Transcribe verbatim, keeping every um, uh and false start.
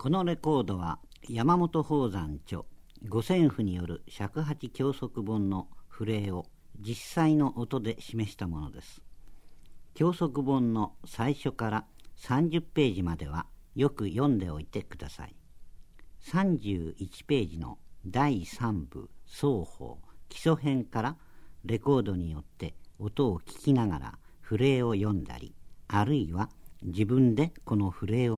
このレコードは山本宝山著五線譜による尺八教則本の譜例を実際の音で示したものです。教則本の最初からさんじゅっページまではよく読んでおいてください。さんじゅういちページのだいさん部奏法基礎編からレコードによって音を聞きながら譜例を読んだり、あるいは自分でこの譜例を